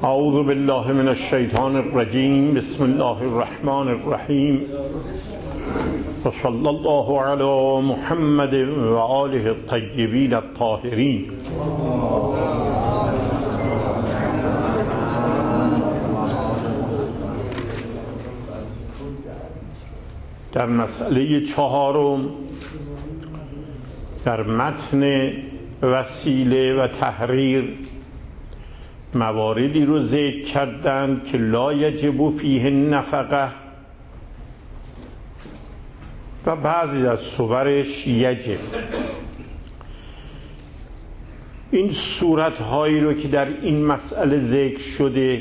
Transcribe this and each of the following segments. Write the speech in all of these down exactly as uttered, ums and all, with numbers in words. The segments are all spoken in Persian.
اعوذ بالله من الشیطان الرجیم. بسم الله الرحمن الرحیم و صلی الله علی محمد و آله الطیبین الطاهرین. در مسئله چهارم در متن وسیله و تحریر مواردی رو ذکر کردند که لا یجب فیه نفقه و بعضی از صورش یجب. این صورتهایی رو که در این مسئله ذکر شده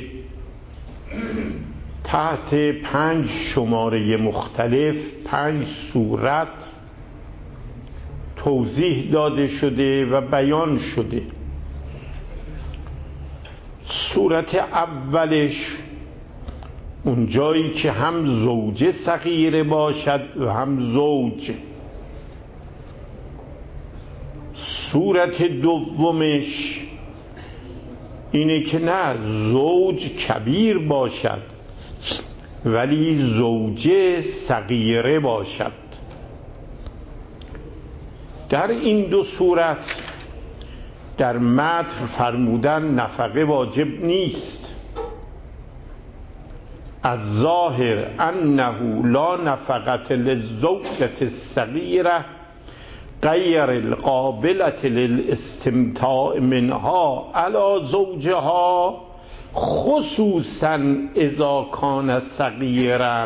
تحت پنج شماره مختلف، پنج صورت توضیح داده شده و بیان شده. صورت اولش اون جایی که هم زوجه صغیره باشد و هم زوج. صورت دومش اینه که نه، زوج کبیر باشد ولی زوجه صغیره باشد. در این دو صورت در متن فرمودن نفقه واجب نیست. از ظاهر انه لا نفقة للزوجة الصغیرة غیر القابلة للاستمتاع منها علی زوجها، خصوصا اذا کان صغیرا.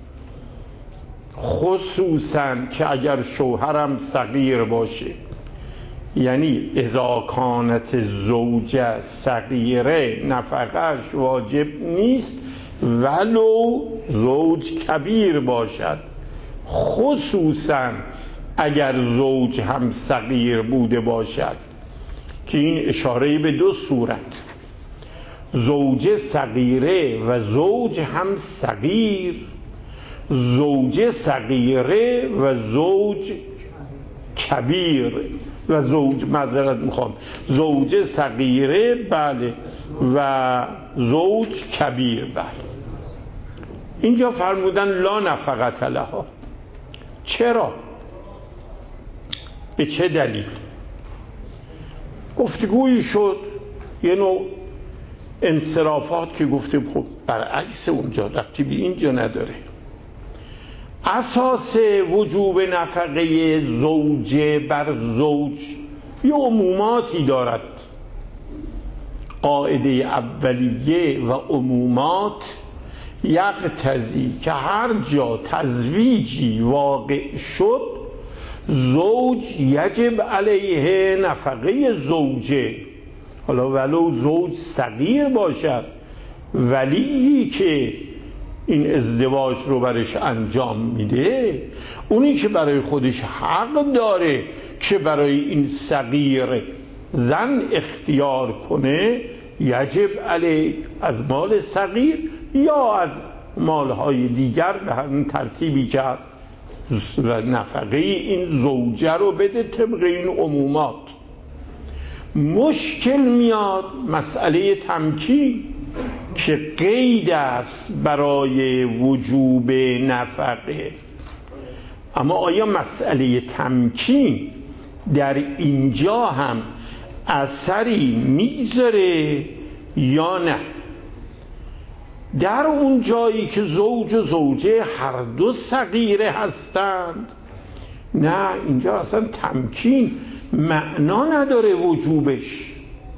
خصوصا که اگر شوهرم صغیر باشه، یعنی اذا کانت زوجه صغیره نفقهش واجب نیست ولو زوج کبیر باشد، خصوصا اگر زوج هم صغیر بوده باشد. که این اشاره به دو صورت، زوجه صغیره و زوج هم صغیر، زوجه صغیره و زوج کبیر و زوج معذرت میخوام زوجه صغیره بله و زوج کبیر بله. اینجا فرمودن لا نفقة لها. چرا؟ به چه دلیل؟ گفتگویی شد، یه نوع انصرافات که گفته خب برعکس اونجا، ربطی به اینجا نداره. اساس وجوب نفقه زوجه بر زوج یه عموماتی دارد. قاعده اولیه و عمومات یقتضی که هر جا تزویجی واقع شد زوج یجب علیه نفقه زوجه، حالا ولو زوج صغیر باشد. ولی که این ازدواج رو برش انجام میده، اونی که برای خودش حق داره که برای این صغیر زن اختیار کنه، یجب علیه از مال صغیر یا از مالهای دیگر به هر ترتیبی که هست نفقه این زوجه رو بده طبق این عمومات. مشکل میاد مسئله تمکین که قید است برای وجوب نفقه. اما آیا مسئله تمکین در اینجا هم اثری میذاره یا نه؟ در اون جایی که زوج و زوجه هر دو صغیره هستند، نه، اینجا اصلا تمکین معنا نداره وجوبش،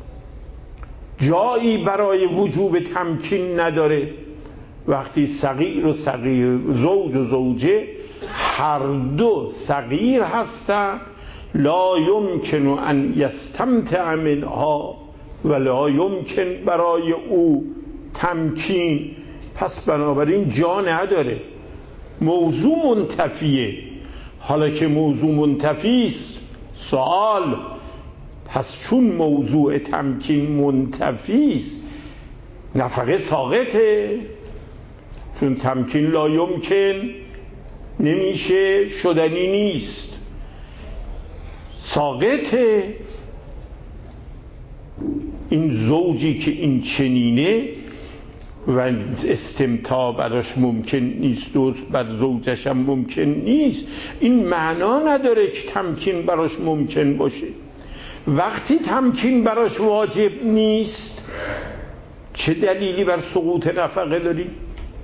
جایی برای وجوب تمکین نداره. وقتی صغیر و صغیر، زوج و زوجه هر دو صغیر هستند، لا یمکن ان یستمتع منها و لا یمکن برای او تمکین، پس بنابراین جا نداره، موضوع منتفیه. حالا که موضوع منتفیست، سوال پس چون موضوع تمکین منتفیست نفقه ساقطه؟ چون تمکین لا یمکن نمیشه، شدنی نیست، ساقطه. این زوجی که این چنینه و استمتاع براش ممکن نیست و بر زوجش هم ممکن نیست، این معنا نداره که تمکین براش ممکن باشه. وقتی تمکین براش واجب نیست، چه دلیلی بر سقوط نفقه داریم؟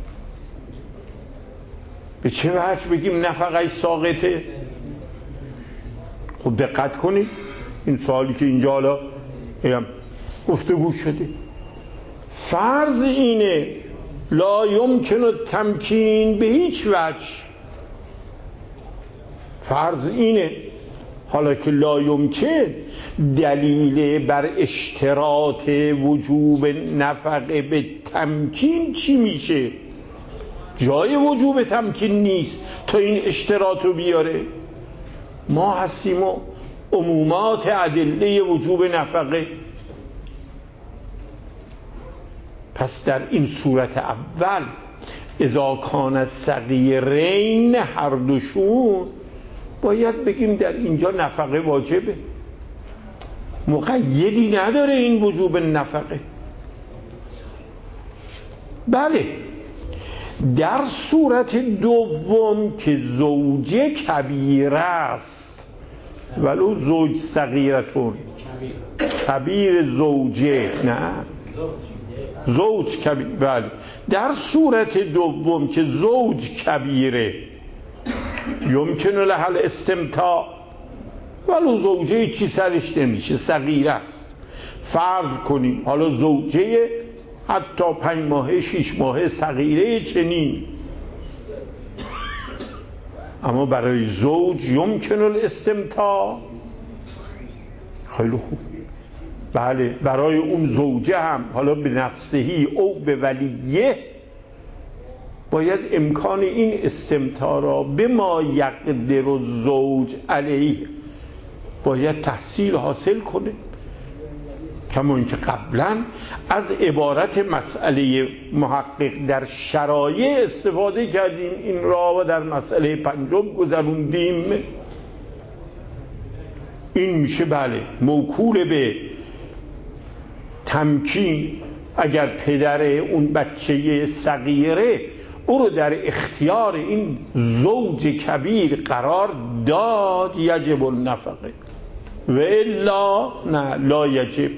به چه وجه بگیم نفقهش ساقطه؟ خب دقت کنید این سوالی که اینجا حالا گفتگو شده، فرض اینه لا یمکن التمکین به هیچ وجه، فرض اینه. حالا که لا یمکن دلیل بر اشتراط وجوب نفقه به تمکین چی میشه؟ جای وجوب تمکین نیست تا این اشتراط رو بیاره. ما هستیم و عمومات ادله وجوب نفقه. پس در این صورت اول اذا کان الصغیرین هر دوشون باید بگیم در اینجا نفقه واجبه، مقیدی نداره این وجوب نفقه. بله در صورت دوم که زوجه کبیر است ولو زوج صغیرتون، کبیر زوجه نه زوج کبیر، بله در صورت دوم که زوج کبیره یمکن له الاستمتاع ولو زوجه چی سرش نمیشه، صغیر است. فرض کنیم حالا زوجه حتی پنج ماهه شیش ماهه صغیره چنین، اما برای زوج یمکن الاستمتاع. خیلی خوب، بله برای اون زوجه هم حالا به نفسهی او به ولیه باید امکان این استمتاع را به ما یقدر الزوج علیه باید تحصیل حاصل کنه، کما اینکه قبلا از عبارت مسئله محقق در شرایع استفاده کردیم، این را و در مسئله پنجم گذروندیم. این میشه بله موکول به تمکین. اگر پدر اون بچه صغیره او رو در اختیار این زوج کبیر قرار داد یجب النفقه و الا نه لا یجب.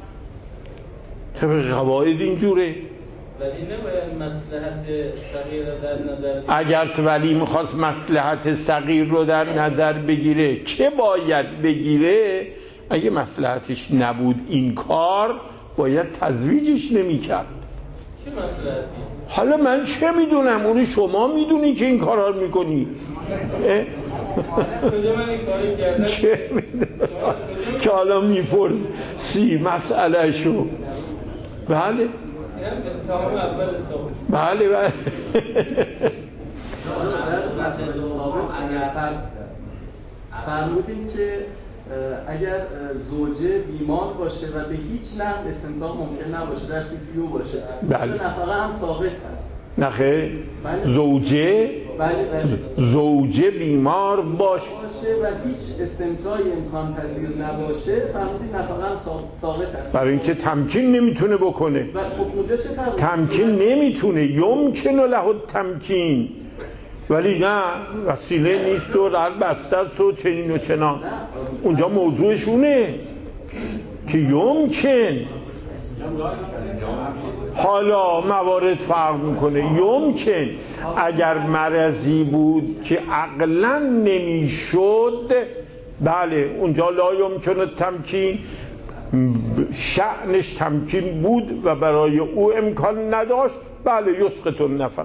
طبق قواعد اینجوره. ولی نباید مصلحت صغیر در نظر، اگر تو ولی میخواست مصلحت صغیر رو در نظر بگیره چه باید بگیره؟ اگه مصلحتش نبود این کار باید تزویجش نمیکرد. چه مصلحتی؟ حالا من چه میدونم، اونی شما میدونی که این کارا رو میکنی. کجا من این کاری کردم؟ چه میدونم که حالا میپرس سی مسئله شو. بله تمام اول صحبت. بله بله در مسئله ثابت اگر فرمودیم که اگر زوجه بیمار باشه و به هیچ نحو استمتاع ممکن نباشه در سی سی او باشه، بله نفقه هم ثابت هست. نخه زوجه بله بله زوجه بیمار باشه و هیچ استمتاعی امکان پذیر نباشه، فرمودیم نفقه هم ثابت هست. برای اینکه تمکین نمیتونه بکنه. و خب اونجا چه فرمودیم؟ تمکین نمیتونه، یمکن له التمکین، ولی نه وسیله نیست و در بستت و چنین و چنان. اونجا موضوعشونه که یمکن. حالا موارد فرق میکنه. یمکن اگر مرضی بود که عقلا نمیشد، بله اونجا لا یمکن تمکین، شأنش تمکین بود و برای او امکان نداشت، بله یسقط النفقه.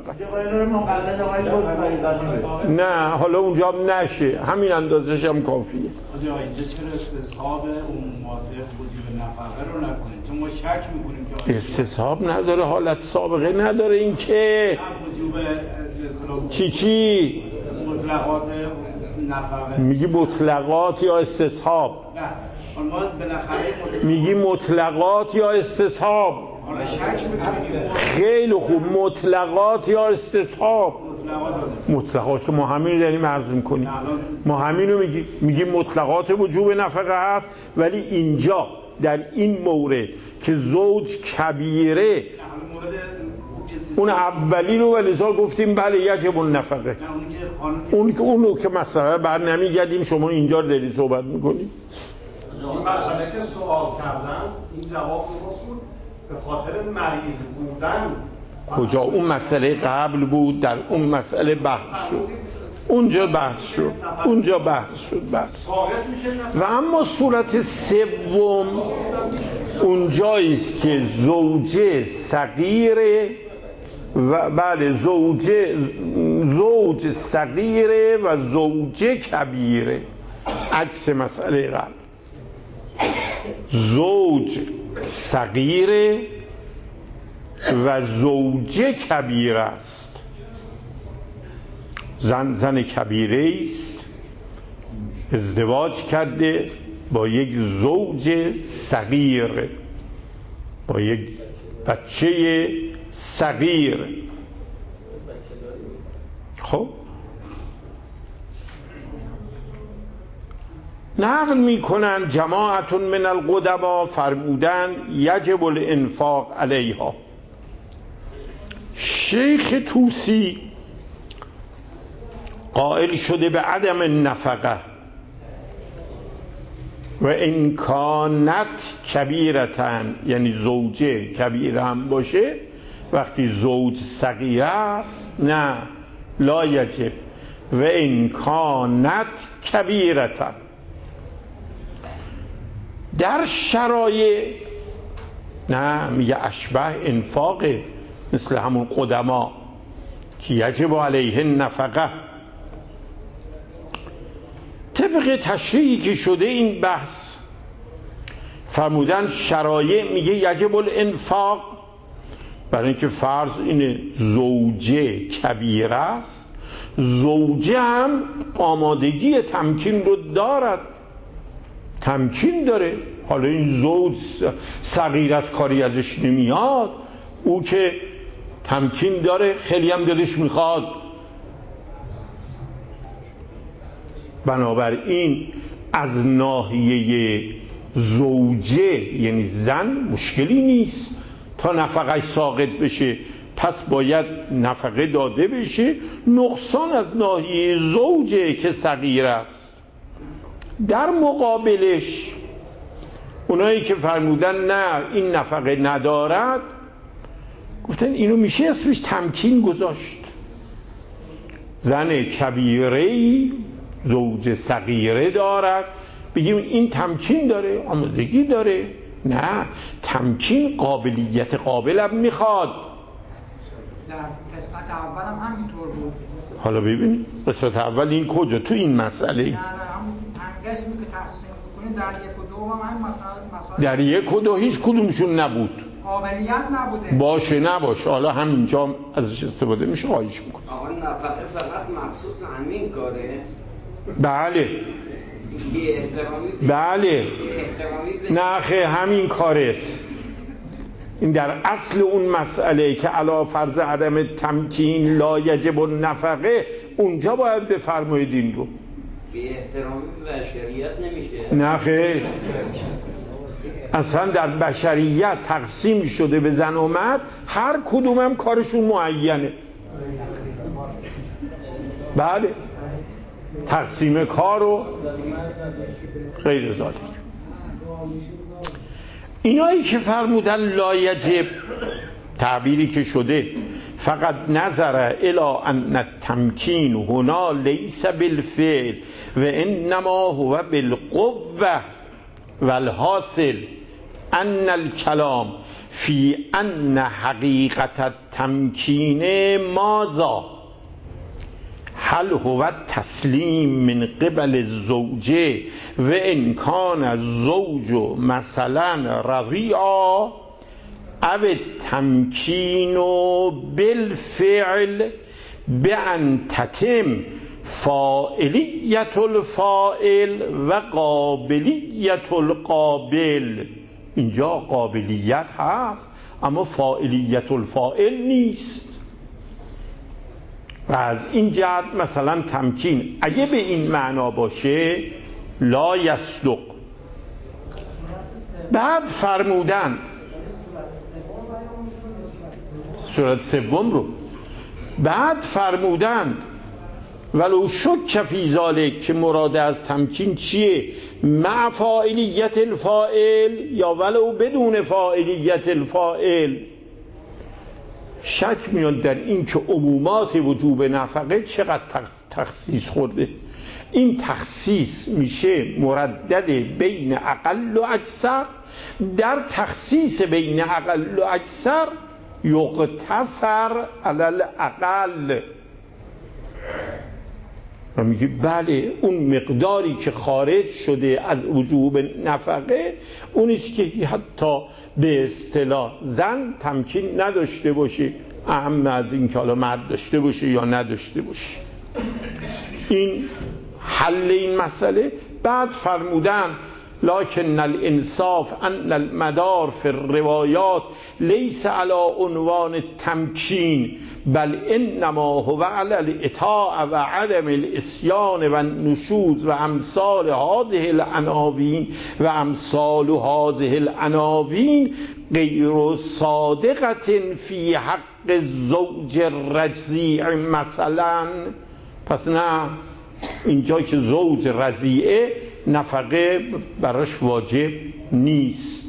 نه حالا اونجا هم نشه، همین اندازش هم کافیه. آجا اینجا چرا استصحاب عمومات وجوب نفقه رو نکنیم؟ چون ما شک میکنیم که استصحاب نداره، حالت سابقه نداره. این که وجوب چی چی مطلقات نفقه میگی؟ مطلقات یا استصحاب؟ نه ما بالاخره میگی مطلقات یا استصحاب؟ حالا شک میکنیم. خیلی خوب، مطلقات یا استصحاب؟ مطلقات. مطلقات که ما همین داریم عرض میکنیم، ما همین رو میگیم. میگیم مطلقات وجوب نفقه هست، ولی اینجا در این مورد که زوج کبیره اون اولی رو ولذا گفتیم بله یجب النفقه. اون که اونو که مثلا بر نمیگردیم شما اینجا داری صحبت میکنیم. این مسئله که سوال کردن این جواب درست بود به خاطر مریض بودن. کجا؟ اون مسئله قبل بود، در اون مسئله بحث شد، اونجا بحث شد، اونجا بحث شد بحث. و اما صورت سوم اونجاییست که زوجه صغیره و بله زوجه زوج صغیره و زوجه کبیره، عکس مسئله قبل. زوج صغیره و زوجه کبیره است. زن زن کبیره است، ازدواج کرده با یک زوج صغیر، با یک بچه صغیر. خب نقل میکنن جماعت من القدما فرمودن یجب الانفاق علیها. شیخ طوسی قائل شده به عدم النفقه و ان کانت کبیرتن، یعنی زوجه کبیره هم باشه وقتی زوج صغیر است نه لا یجب. و ان کانت کبیرتن در شرایع نه میگه اشبه انفاقه، مثل همون قدما که یجب علیه نفقه. طبق تشریحی که شده این بحث فرمودن شرایع میگه یجب الانفاق برای اینکه فرض اینه زوجه کبیر است، زوجه هم آمادگی تمکین رو دارد، تمکین داره. حالا این زوج صغیر از کاری ازش نمیاد، او که تمکین داره خیلی هم دلش میخواد. بنابراین از ناحیه زوجه یعنی زن مشکلی نیست تا نفقه ساقط بشه، پس باید نفقه داده بشه. نقصان از ناحیه زوجه که صغیر است. در مقابلش اونایی که فرمودن نه این نفقه ندارد، گفتن اینو میشه اسمش تمکین گذاشت. زن کبیره‌ای زوج صغیره دارد، بگیم این تمکین داره، آمادگی داره. نه، تمکین قابلیت قابلم میخواد. در قسمت اول هم همینطور بود. حالا ببین قسمت اول این کجا؟ تو این مسئله نه نه هم قسمی که تقسیم میکنیم در یک و دو هم همین مسئله. در یک و دو هیچ کدومشون نبود، قابلیت نبوده. باشه نباشه. حالا همینجا ازش استفاده میشه، خواهش میکنم. آقا نفقه فقط مخصوص همین کاره؟ بله بله نه خیلی همین کاره است. این در اصل اون مسئله که علا فرض عدم تمکین لا یجب النفقه، اونجا باید بفرمایید این رو. بی احترامی به بشریت نمیشه؟ نه خیر، اصلا در بشریت تقسیم شده به زن و مرد، هر کدوم هم کارشون معینه. بله تقسیم کار و غیر ذالک. اینایی که فرمودن لا یجب، تعبیری که شده فقط نظر الی ان التمکین هنا لیس بالفعل و انما هو بالقوه والحاصل ان الکلام فی ان حقیقت التمکین ماذا هل هو تسلیم من قبل الزوجه و ان کان الزوج مثلا رضیعا او تمکین بالفعل بان تتم فاعلیت الفاعل و قابلیت القابل. اینجا قابلیت هست اما فاعلیت الفاعل نیست. و از این جهت مثلا تمکین اگه به این معنا باشه لا یصدق. بعد فرمودن صورت سوم رو. بعد فرمودند ولو شک فی ذالک، که مراد از تمکین چیه؟ مع فاعلیت الفاعل یا ولو بدون فاعلیت الفاعل. شک میاد در این که عمومات وجوب نفقه چقدر تخصیص خورده. این تخصیص میشه مردد بین اقل و اکثر. در تخصیص بین اقل و اکثر یقتصر علی الاقل، و میگه بله اون مقداری که خارج شده از وجوب نفقه اونیست که حتی به اصطلاح زن تمکین نداشته باشه، اهم از این که حالا مرد داشته باشه یا نداشته باشه. این حل این مسئله. بعد فرمودن لکن الانصاف ان المدار فی الروایات لیس علی عنوان تمکین بل انما هو علی الاطاعة و عدم الاسیان و النشوز و امثال هذه العناوین و امثال هذه العناوین غیر صادقة فی حق الزوج الرضیع مثلا. پس نه، اینجا که زوج رضیعه نفقه براش واجب نیست.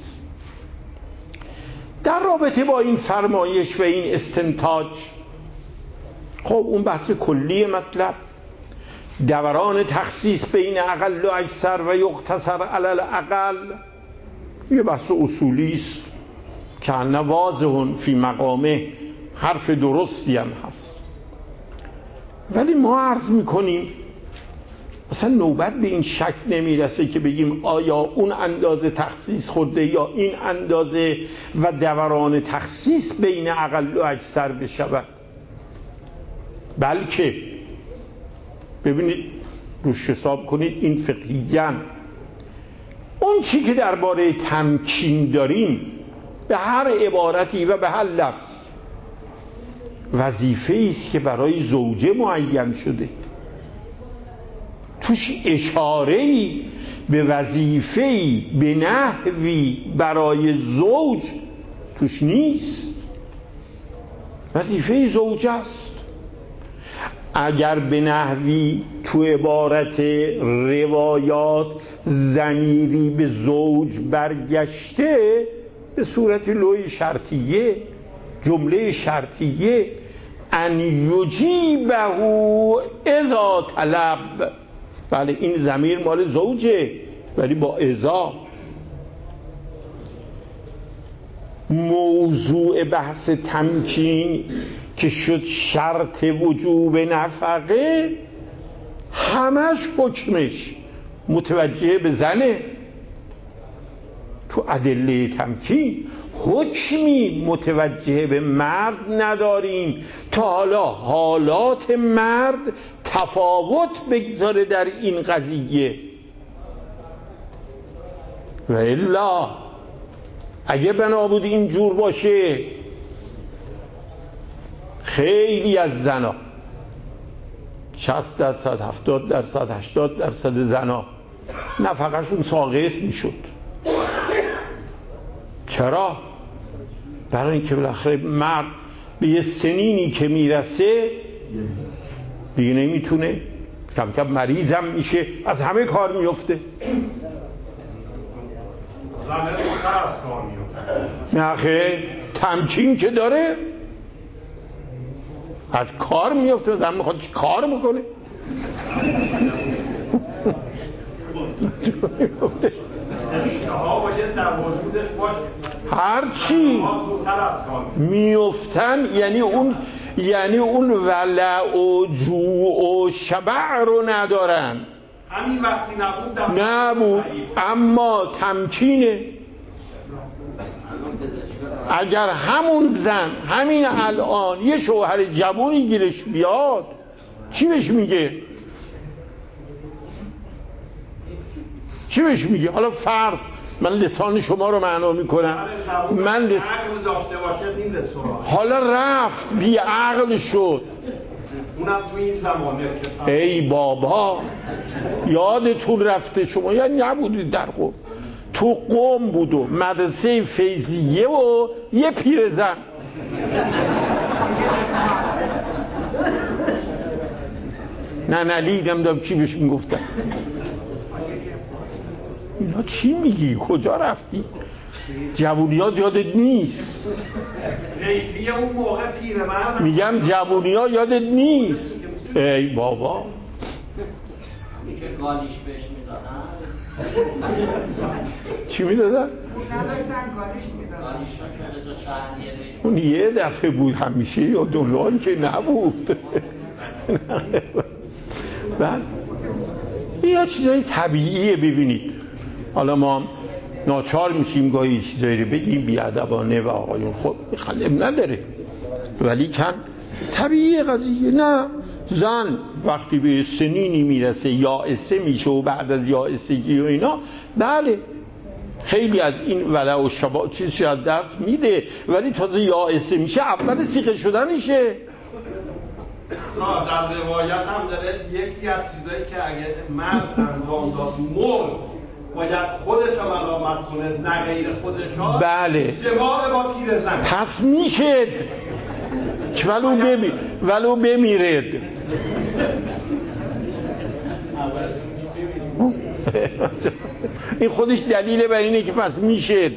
در رابطه با این فرمایش و این استنتاج، خب اون بحث کلی مطلب دوران تخصیص بین اقل و اکثر و یقتصر علی الاقل یه بحث اصولی است که انه واضح فی مقامه، حرف درستی هم هست. ولی ما عرض میکنیم مثلا نوبت به این شک نمیرسه که بگیم آیا اون اندازه تخصیص خورده یا این اندازه و دوران تخصیص بین اقل و اکثر بشود، بلکه ببینید روش حساب کنید این فقهیاً اون چی که درباره تمکین داریم به هر عبارتی و به هر لفظ وظیفه‌ای است که برای زوجه معین شده، توش اشاره‌ای به وظیفه‌ای به نحوی برای زوج توش نیست. وظیفه زوج است. اگر به نحوی تو عبارت روایات ضمیری به زوج برگشته به صورت لوی شرطیه، جمله شرطیه ان یجیبه اذا طلب، بله این ضمیر مال زوجه ولی با اذا. موضوع بحث تمکین که شد شرط وجوب نفقه، همش حکمش متوجه به زنه. تو ادله تمکین حکمی متوجه به مرد نداریم تا حالا حالات مرد تفاوت بگذاره در این قضیه. و الا اگه بنا بود اینجور باشه خیلی از زنا، شصت درصد هفتاد درصد هشتاد درصد زنا نفقهشون ساقط میشد. چرا؟ برای اینکه بالاخره مرد به یه سنینی که میرسه دیگه نمیتونه، کم کم مریضم میشه، از همه کار میفته. زنه زودتر از کار میفته. نه خیر، تمکین که داره از کار میفته. زن میخواد چی کار بکنه؟ اشتها باید در وجودش باشه. هرچی میفتن، یعنی اون یعنی اون ولع و جوع و شبع رو ندارن. همین وقتی نبود نبود اما تمکینه. اگر همون زن همین الان یه شوهر جوانی گیرش بیاد چی بهش میگه؟ چی بهش میگه؟ حالا فرض من لسان شما رو معنا میکنم، من لس... عقل داشته باشه نیم رسوران. حالا رفت بی عقل شد، اونم تو این زمانه که ای بابا یادتون رفته شما یا نبودید در قوم، تو قوم بود و مدرسه فیضیه و یه پیرزن نه نلی نمیدونم چی بهش میگفتن. اینا چی میگی؟ کجا رفتی؟ جوونیات یادت نیست؟ رئیسی اون موقع پیرمرد میگم جوونیات یادت نیست؟ ای بابا که گالیش بهش میدادن. چی میدادن؟ نداشتن گالیش میدادن. گالیش رو که رضا شهریه بهش اون یه دفعه بود، همیشه یا دولان که نبود. بعد این چیزای طبیعیه. ببینید حالا ما ناچار میشیم گاهی چیزایی رو بگیم بیادبانه و آقایون خب خلم نداره، ولی کن طبیعی قضیه. نه زن وقتی به سنینی میرسه یائسه میشه و بعد از یائسگی و اینا، بله خیلی از این ولع و شبا چیزی از دست میده، ولی تازه یائسه میشه اول سیغه شدنشه. نه در روایت هم داره یکی از چیزایی که اگه مرد انجام داد مرد باید خودش رو ملامت کنه نه غیر خودش. بله جماع با پیر زن پس میشد ولو بمی... ولو بمیرد. این خودش دلیل بر اینه که پس میشد.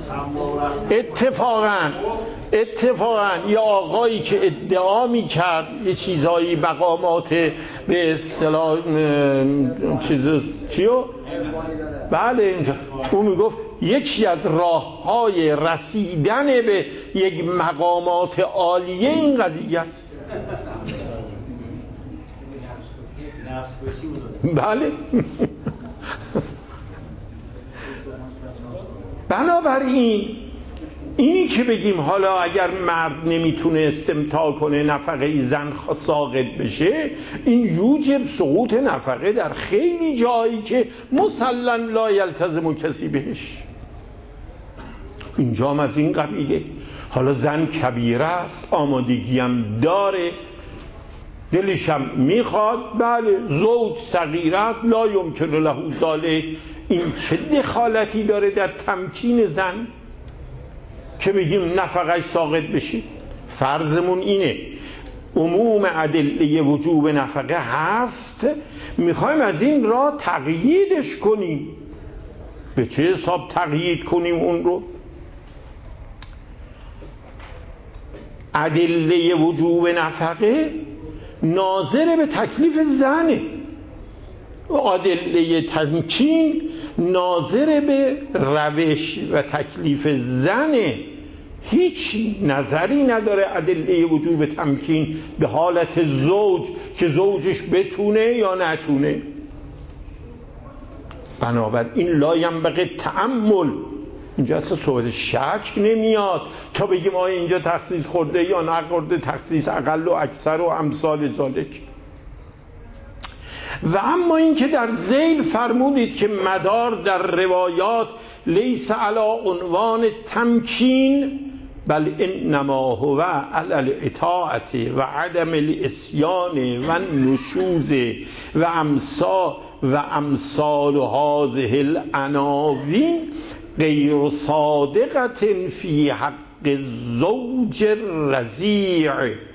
اتفاقا اتفاقا یه آقایی که ادعا میکرد یه چیزایی مقامات به اصطلاح چیز چیو؟ بله اون میگفت یکی از راههای رسیدن به یک مقامات عالیه این قضیه است. بله بنابراین اینی که بگیم حالا اگر مرد نمیتونه استمتاع کنه نفقه زن ساقط بشه، این یوجب سقوط نفقه در خیلی جایی که مسلما لا یلتزم کسی بهش. اینجا هم از این قبیله. حالا زن کبیره است، آمادگی هم داره، دلش هم میخواد، بله زوج صغیرت لا یمکن له ذلک. این چه دخالتی داره در تمکین زن که بگیم نفقش ساقط بشه؟ فرضمون اینه عموم ادله وجوب نفقه هست، میخوایم از این راه تقییدش کنیم. به چه حساب تقیید کنیم اون رو؟ ادله وجوب نفقه ناظر به تکلیف زنه، ادله تمکین ناظر به روش و تکلیف زنه. هیچ نظری نداره ادله وجوب تمکین به حالت زوج که زوجش بتونه یا نتونه. بنابراین لا ینبغی تأمل. اینجا اصلا صحبت شک نمیاد تا بگیم آیا اینجا تخصیص خورده یا نخورده، تخصیص اقل و اکثر و امثال ذالک. و اما این که در ذیل فرمودید که مدار در روایات لیس علی عنوان تمکین بل انما هو علی الاطاعت و عدم الاسیان و نشوز و امثال و امثال هذه العناوین غیر صادقت فی حق الزوج الرضیع.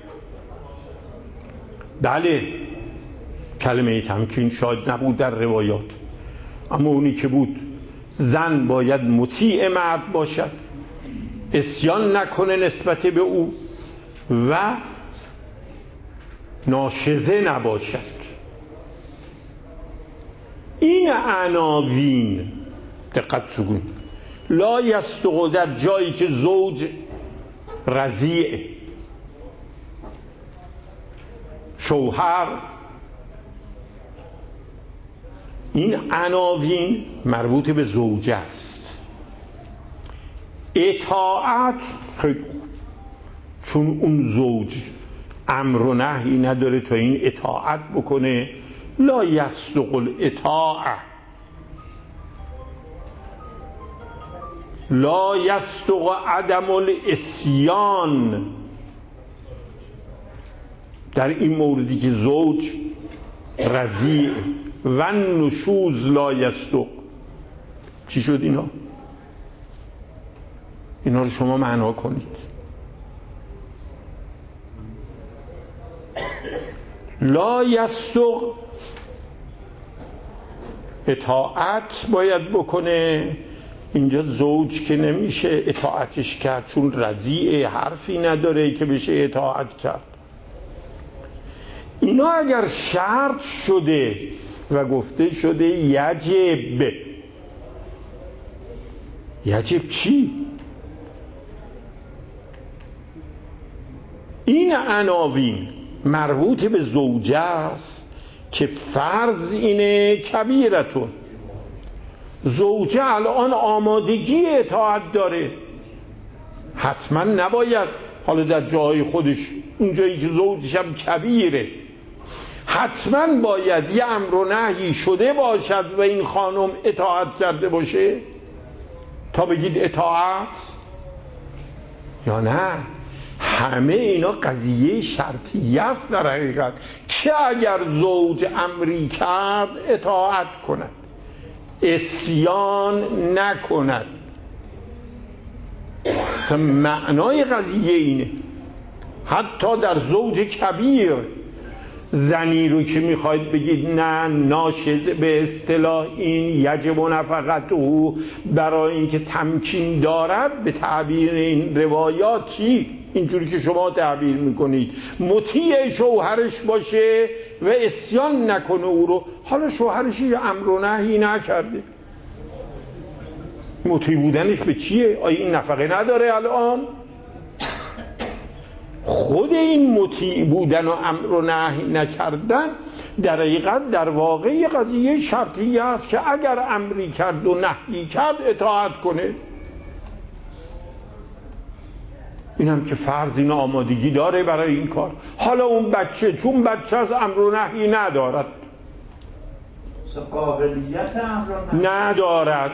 بله کلمه تمکین شاید نبود در روایات، اما اونی که بود زن باید مطیع مرد باشد، عصیان نکنه نسبت به او و ناشزه نباشد. این عناوین دقت کن لا یستقل در جایی که زوج رضیع شوهر، این عناوین مربوط به زوجه است. اطاعت خیلی خوب، چون اون زوج امر و نهی نداره تا این اطاعت بکنه. لا یستقل اطاعه، لا یستق عدم الاسیان. در این موردی که زوج رضیع و نشوز لا یستق، چی شد اینا؟ اینا رو شما معنا کنید. لا یستق اطاعت باید بکنه. اینجا زوج که نمیشه اطاعتش کرد چون رضیع، حرفی نداره که بشه اطاعت کرد. اینا اگر شرط شده و گفته شده یجب، یجب چی؟ این عناوین مربوط به زوجه است که فرض اینه کبیرتون. زوجه الان آمادگی اطاعت داره، حتما نباید حالا در جای خودش اون جایی که زوجش هم کبیره حتما باید یه امر و نهی شده باشد و این خانم اطاعت کرده باشه تا بگید اطاعت، یا نه همه اینا قضیه شرطیه است در حقیقت که اگر زوج امری کرد اطاعت کند، عصیان نکند. مثلا معنای قضیه اینه. حتی در زوج کبیر زنی رو که میخواید بگید نه ناشز به اصطلاح این یجب و نفقت او برای اینکه تمکین دارد، به تعبیر این روایات چی؟ اینجوری که شما تعبیر میکنید مطیع شوهرش باشه و عصیان نکنه او رو. حالا شوهرش یه امر و نهی نکرده، مطیع بودنش به چیه؟ آیا این نفقه نداره الان؟ خود این مطیع بودن و امر و نهی نکردن در حقیقت در واقع قضیه شرطیه است که اگر امری کرد و نهی کرد اطاعت کنه. این هم که فرض این آمادگی داره برای این کار. حالا اون بچه چون بچه از امر و نهی ندارد، قابلیت امر و نهی ندارد،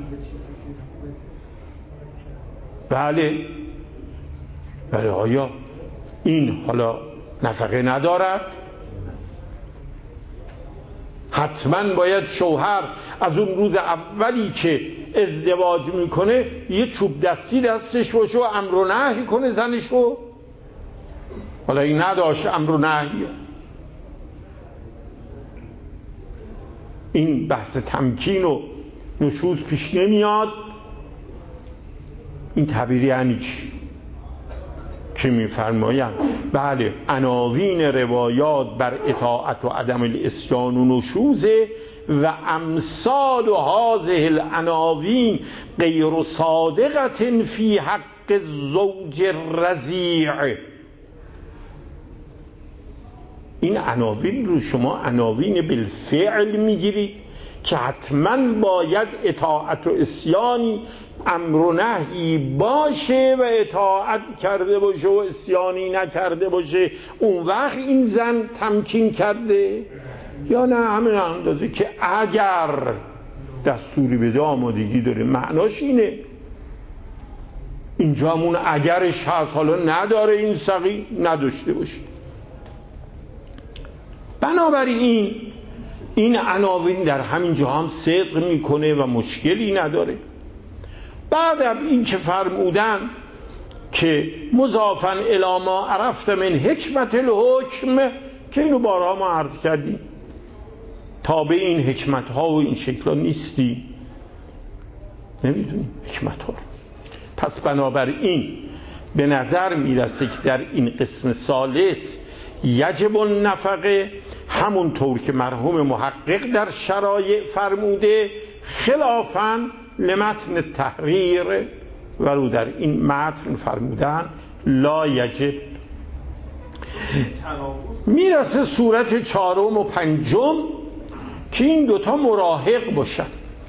بله بله، آیا این حالا نفقه ندارد؟ حتما باید شوهر از اون روز اولی که ازدواج میکنه یه چوب دستی دستش باشه و امر و نهی کنه زنش رو؟ حالا این نداشت امر و نهی. این بحث تمکین و نشوز پیش نمیاد. این تعبیر یعنی چی؟ که میفرمایند بله عناوین روایات بر اطاعت و عدم العصیان و نشوزه و امثال و هذه العناوین غیر صادقة فی حق الزوج الرضیع. این عناوین رو شما عناوین بالفعل میگیرید که حتما باید اطاعت و عصیانی امر و نهی باشه و اطاعت کرده باشه و عصیانی نکرده باشه، اون وقت این زن تمکین کرده، یا نه همین اندازه که اگر دستوری بده آمادگی داره. معناش اینه. اینجا همون اگرش هست، حالا نداره این سقی نداشته باشه. بنابراین این این عناوین در همین جا هم صدق میکنه و مشکلی نداره. بعد از این که فرمودن که مضافاً الی ما عرفت من حکمت الحکم، که اینو بارها ما عرض کردیم، تابع این حکمت ها و این شکل ها نیستی، نمیدونیم حکمت ها. پس بنابراین به نظر میرسه که در این قسم ثالث یجب النفقه، همونطور که مرحوم محقق در شرایع فرموده، خلافاً لمتن تحریر، ولو در این متن فرمودن لا یجب. میرسه صورت چهارم و پنجم که این دوتا مراحق باشن.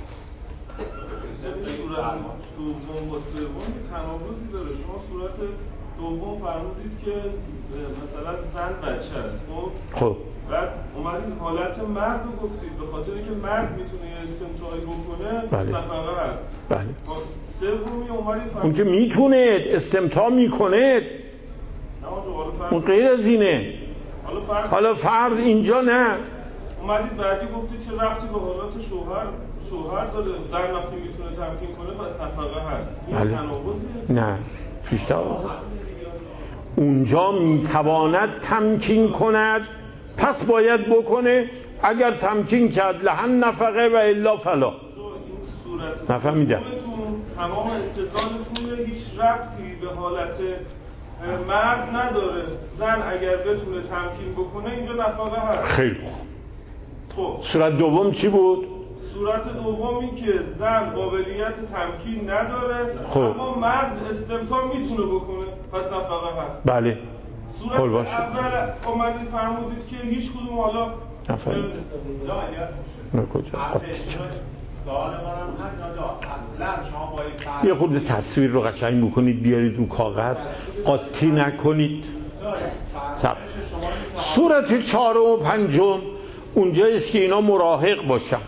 دوم با سوم تناقضی داره. شما صورت دوم فرمودید که مثلا زن بچه است، خب بعد اومدید حالت مرد رو گفتید به خاطر اینکه مرد میتونه استمتاعی بکنه، بله. نفقه هست. بله. سومی اومدید فرمودید اون که میتونه استمتاع میکنه، اون غیر از اینه. حالا فرض حالا فرض اینجا نه. اومدید بعدی گفتید چه ربطی به حالات شوهر شوهر داره، زن وقتی میتونه تمکین کنه پس نفقه هست. این بله. تناقضه؟ نه پیشتر اونجا میتواند تمکین کند پس باید بکنه، اگر تمکین کرد لحن نفقه و الا فلا. نفهمیدم. تمام استدلالتون هیچ ربطی به حالت مرد نداره. زن اگر بتونه تمکین بکنه اینجا نفقه هست. خیلی خوب. خب صورت دوم چی بود؟ صورت دوم این که زن قابلیت تمکین نداره، خب. اما مرد استمتاع میتونه بکنه، پس نفقه هست. بله. صورت اول اومدید فرمودید که هیچ کدوم حالا نفهمید. نه کجا؟ یه خورده تصویر رو قشنگ بکنید بیارید رو کاغذ، قاطی نکنید. سب. صورت چهارم و پنجم اونجاییست که اینا مراهق باشن.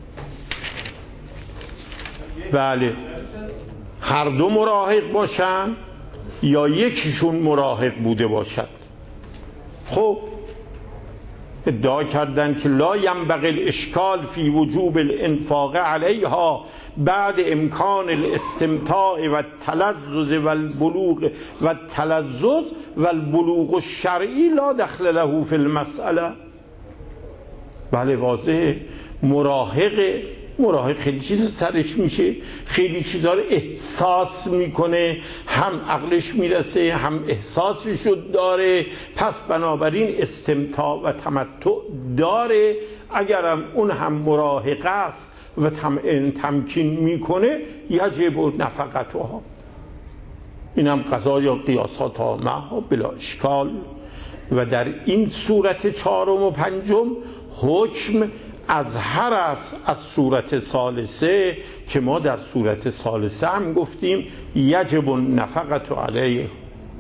بله، هر دو مراهق باشن یا یکیشون مراهق بوده باشد. خب ادعا کردن که لا ینبغی الاشکال فی وجوب الانفاق علیها بعد امکان الاستمتاع و التلذذ و البلوغ و التلذذ و البلوغ الشرعی لا دخل له فی المسئله. بله واضحه، مراهق مراهق خیلی چیزا سرش میشه، خیلی چیزا رو احساس میکنه، هم عقلش میرسه هم احساسش رو داره، پس بنابراین استمتاع و تمتع داره. اگرم اون هم مراهق است و تم... تمکین میکنه یجب نفقتها. این هم قضا یا قیاسات ها معها بلا اشکال. و در این صورت چهارم و پنجم حکم از هر است از صورت ثالثه که ما در صورت ثالثه هم گفتیم یجب نفقت علیه.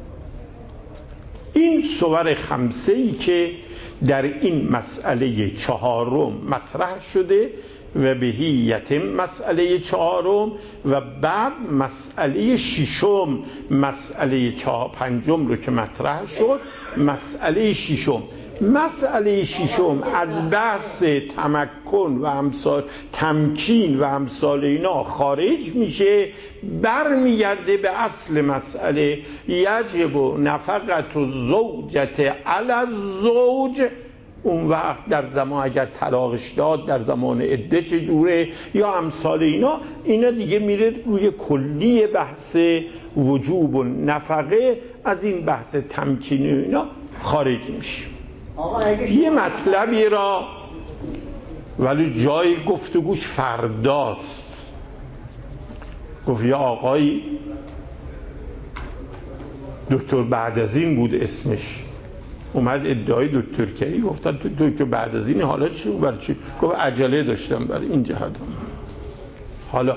این صور خمسه ای که در این مسئله چهارم مطرح شده و بهی یتم مسئله چهارم و بعد مسئله ششم، مسئله چهار پنجم رو که مطرح شد، مسئله ششم مسئله ششم از بحث تمکن و امثال تمکین و امثال اینا خارج میشه، برمیگرده به اصل مسئله یجب نفقت الزوجة علی الزوج. اون وقت در زمان اگر طلاقش داد در زمان عده چجوره یا امثال اینا، اینا دیگه میره روی کلی بحث وجوب و نفقه، از این بحث تمکین اینا خارج میشه. یه مطلبی را ولی جای گفتگوش فرداست. گفت یه آقای دکتر بعد از این بود اسمش، اومد ادعای دکتر کردی، گفتن تو دکتر بعد از این حالا چی برای چی؟ گفت عجله داشتم برای این جهت. حالا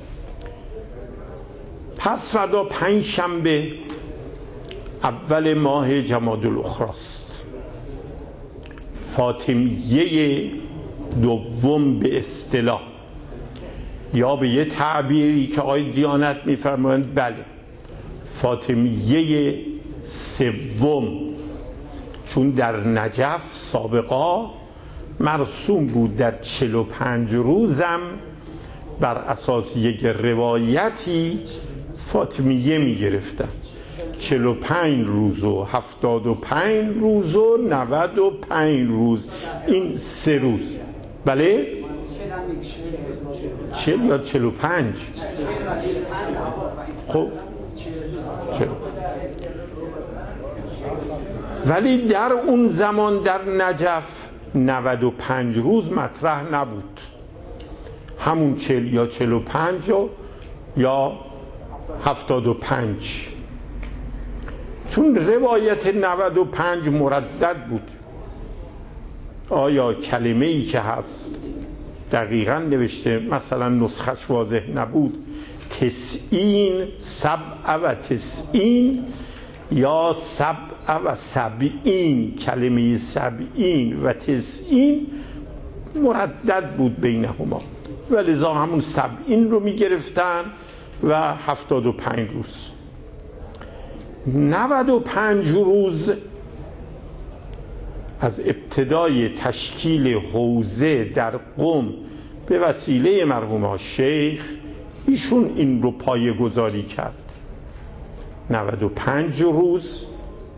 پس فردا پنج شنبه اول ماه جمادی الاخری است، فاطمیه دوم به اصطلاح، یا به یه تعبیری که آقای دیانت میفرمایند بله فاطمیه سوم، چون در نجف سابقا مرسوم بود در چهل و پنج روزم بر اساس یک روایتی فاطمیه می گرفتن، چهل و پنج روز و هفتاد و پنج روز و نود و پنج روز، این سه روز. بله؟ چهل یا چهل و پنج؟ خب چهل. ولی در اون زمان در نجف نود و پنج روز مطرح نبود، همون چهل یا چهل و پنج یا هفتاد و پنج، چون روایت نود و پنج مردد بود. آیا کلمه ای که هست دقیقا نوشته، مثلا نسخش واضح نبود، تسعین سبع و تسعین یا سبع و سبعین، کلمه سبعین و تسعین مردد بود بینهما، ولذا همون سبعین رو می گرفتن و هفتاد و پنج روز. نود و پنج روز از ابتدای تشکیل حوزه در قم به وسیله مرحوم شیخ ایشون این رو پایه گذاری کرد. نود و پنج روز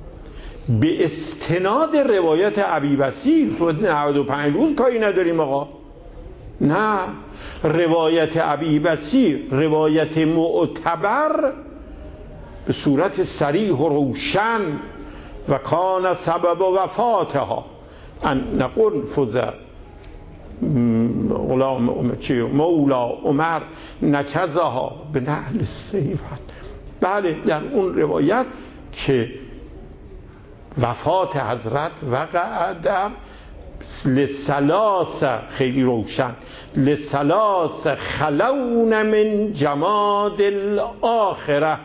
به استناد روایت ابی بصیر صورت نود و پنج روز کاری نداریم آقا، نه، روایت ابی بصیر روایت معتبر به صورت صریح و روشن و کان سبب وفاتها ان نقول فز غلام مولا عمر نکزها به نهل السیرت. بله در اون روایت که وفات حضرت وقع در لثلاث، خیلی روشن، لثلاث خلون من جماد الاخره،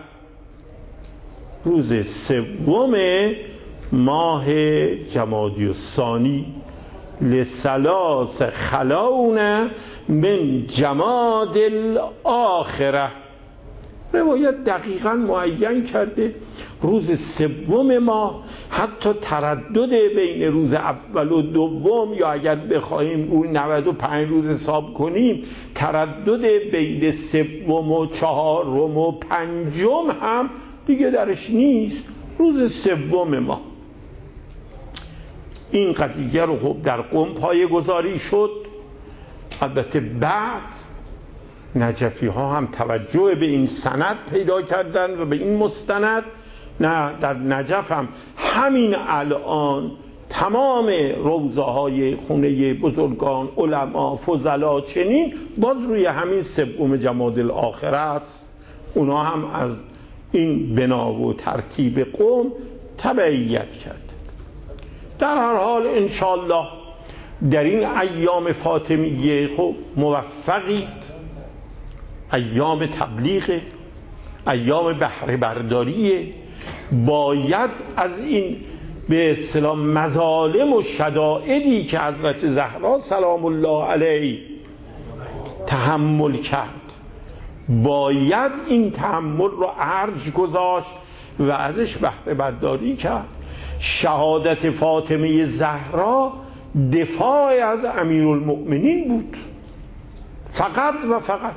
روز سوم ماه جمادی الثانی، لثلاث خلون من جماد الاخره. روایت دقیقا معین کرده روز سوم ماه، حتی تردد بین روز اول و دوم، یا اگر بخواهیم روی نود و پنج روز حساب کنیم تردد بین سوم و چهارم و پنجم هم دیگه درش نیست، روز سوم ماه. این قضیه رو خب در قم پایه گذاری شد. البته بعد نجفی ها هم توجه به این سند پیدا کردن و به این مستند. نه، در نجف هم همین الان تمام روضه های خونه بزرگان، علما، فضلا چنین باز روی همین سوم جمادی الاخره است. اونا هم از این بنا و ترتیب قوم تبعیت کرد. در هر حال انشالله در این ایام فاطمیه خب موفقید، ایام تبلیغ، ایام بهره برداریه. باید از این به اصطلاح مظالم و شدائدی که حضرت زهرا سلام الله علیه تحمل کرد، باید این تحمل رو ارج گذاشت و ازش بهره برداری کرد. شهادت فاطمه زهرا دفاع از امیرالمؤمنین بود، فقط و فقط.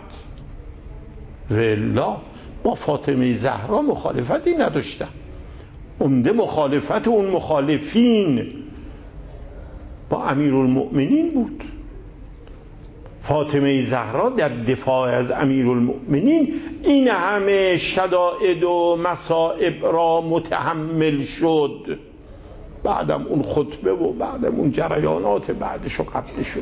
والله با فاطمه زهرا مخالفتی نداشتن. عمده مخالفت اون مخالفین با امیرالمؤمنین بود. فاطمه زهرا در دفاع از امیرالمؤمنین این همه شدائد و مصائب را متحمل شد. بعدم اون خطبه و بعدم اون جریانات بعدش و قبلش،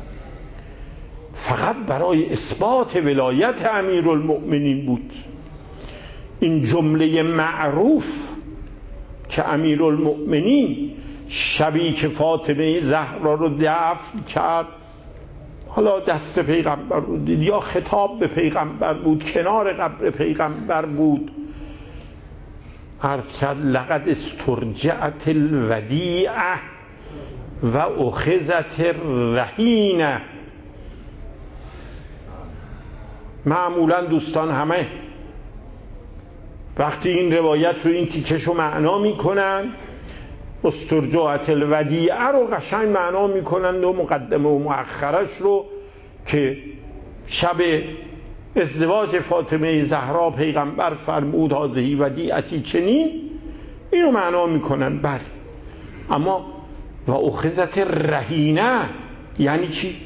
فقط برای اثبات ولایت امیرالمؤمنین بود. این جمله معروف که امیرالمؤمنین شبی که فاطمه زهرا رو دفن کرد، حالا دست پیغمبر رو دید یا خطاب به پیغمبر بود، کنار قبر پیغمبر بود، عرض کرد لقد استرجعت الودیعه و اخذت الرهینه. معمولا دوستان همه وقتی این روایت رو این تیکشو معنا میکنن، استرجعت الودیعه رو قشنگ معنا میکنن و مقدمه و مؤخرش رو که شب ازدواج فاطمه زهرا پیغمبر فرمود هذه ودیعتی چنین، اینو معنا میکنن. بله، اما و اخذت الرهینه یعنی چی؟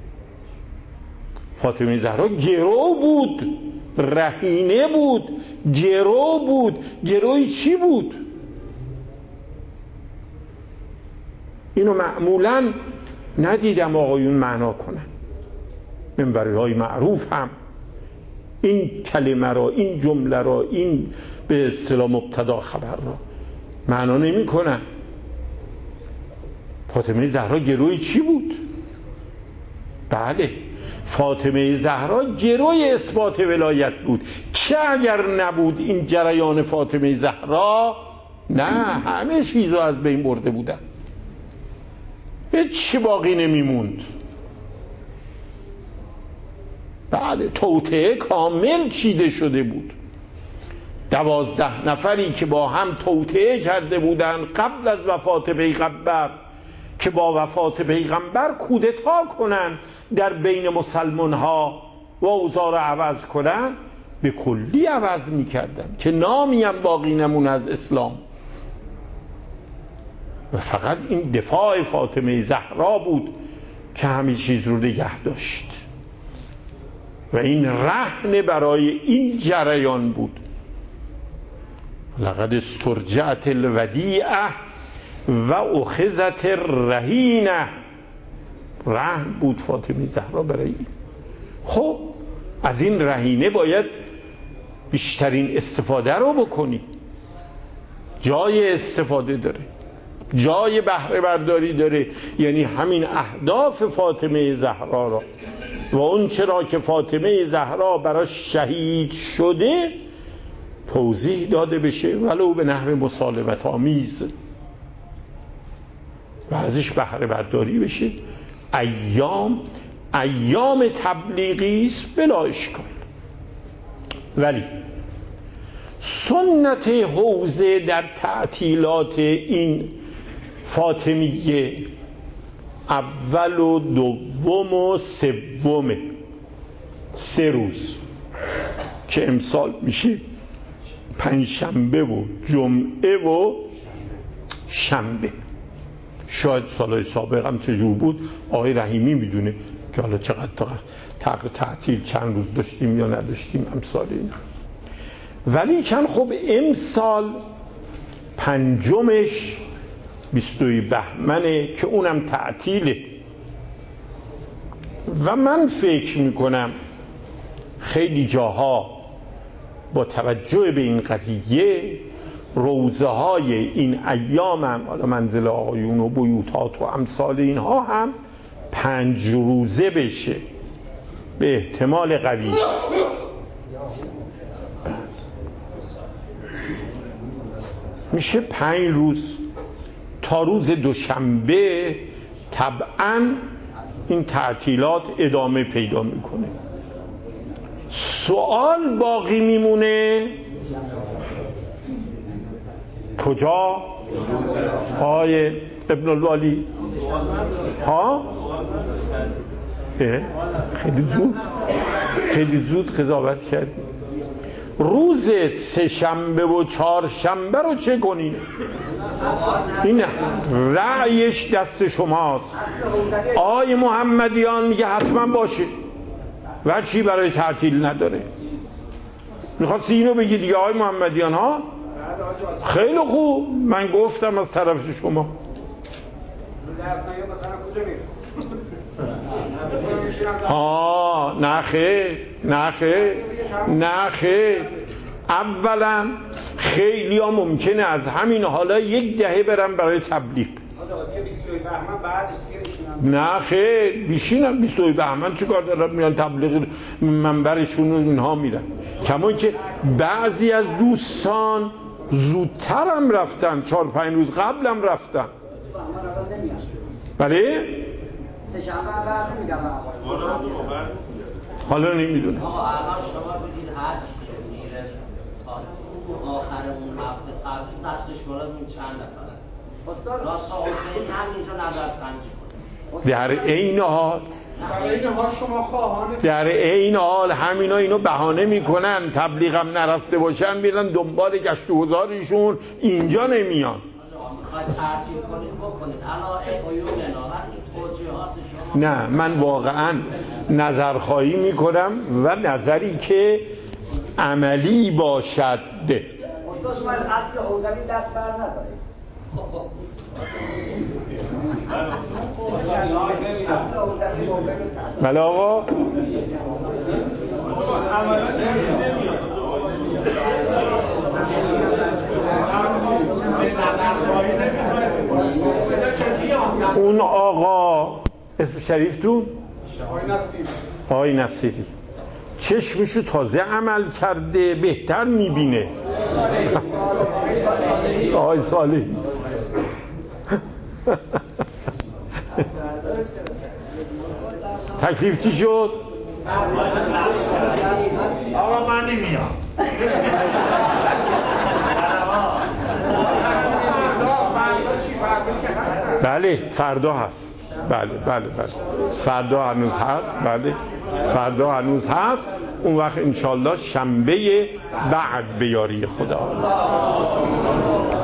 فاطمه زهرا گرو بود، رهینه بود، گرو بود. گروی چی بود؟ اینو معمولا ندیدم آقایون معنا کنن. منبری های معروف هم این کلمه را، این جمله را، این به اصطلاح مبتدا خبر را معنا نمی کنن. فاطمه زهرا گروی چی بود؟ بله، فاطمه زهرا گروی اثبات ولایت بود. چه اگر نبود این جریان فاطمه زهرا، نه، همه چیزا از بین برده بودن، هیچ باقی نمیموند. بله، توطئه کامل چیده شده بود. دوازده نفری که با هم توطئه کرده بودن قبل از وفات پیغمبر که با وفات پیغمبر کودتا کنن در بین مسلمان ها و اوضاع را عوض کنن، به کلی عوض میکردن که نامی هم باقی نمون از اسلام. و فقط این دفاع فاطمه زهرا بود که همه چیز رو نگه داشت و این رهن برای این جریان بود. لقد استرجعت الودیعه و اخذت الرهینه، رهن بود فاطمه زهرا برای این. خب از این رهینه باید بیشترین استفاده رو بکنی. جای استفاده داره، جای بهره برداری داره، یعنی همین اهداف فاطمه زهرا را و اون چرا که فاطمه زهرا براش شهید شده توضیح داده بشه، ولو به نحو مسالمت آمیز، و ازش بهره برداری بشه. ایام ایام تبلیغی است بلا اشکال، ولی سنت حوزه در تعطیلات این فاطمیه اول و دوم و سوم، سه روز که امسال میشه پنجشنبه و جمعه و شنبه. شاید سالهای سابق هم چجور بود آقای رحیمی میدونه که حالا چقدر تقریبا تعطیل چند روز داشتیم یا نداشتیم امسال اینا. ولی چند خب امسال پنجمش بیستوی بهمنه که اونم تعطیله و من فکر میکنم خیلی جاها با توجه به این قضیه روزه های این ایام هم، حالا منزل آقایون و بیوتات و امثال اینها هم پنج روزه بشه به احتمال قوی. میشه پنج روز تا روز دوشنبه. طبعا این تعطیلات ادامه پیدا میکنه. سوال باقی میمونه کجا؟ آقای ابن الوالی ها؟ خیلی زود خیلی زود قضاوت کردی. روز سه شنبه و چهار شنبه رو چه کنین؟ این رأیش دست شماست. آقای محمدیان میگه حتما باشه و چی برای تعطیل نداره. میخواستی اینو بگی دیگه آقای محمدیان ها؟ خیلی خوب، من گفتم از طرف شما. ها نه خیر نه خیر نه خیر. اولا خیلی ها ممکنه از همین حالا یک دهه برن برای تبلیغ. نه خیر بیشینم بیستوی بهمن چه کار دارن میان تبلیغ منبرشون و اینها میرن. کما که بعضی از دوستان زودتر هم رفتن، چهار پنج روز قبل هم رفتن. بله؟ حالا نمیدونم. آقا الان شما بگید حج که میره تا آخر اون هفته قبل دستش بالا اون چند نفره راستا حسین همینجا نظر سنجی کنه. در عین حال در عین حال همینا اینو بهانه میکنن تبلیغ هم نرفته باشن میرن دنبال گشت و گذارشون اینجا نمیان. میخواید تعطیل کنید بکنید علاوه عیوننا وقتی توجیهات شما. نه من واقعا نظرخواهی میکنم و نظری که عملی باشد. استاد شما از اصل حوزوی دست بر ندارید. بله آقا اون آقا اسم شریفتون آقای نصیری چشمشو تازه عمل کرده بهتر میبینه. آقای صالحی تکلیف چی شد؟ آقا من نمیام. بله فردا هست. بله بله بله فردا هنوز هست. بله فردا هنوز هست. اون وقت انشالله شنبه بعد به یاری خدا.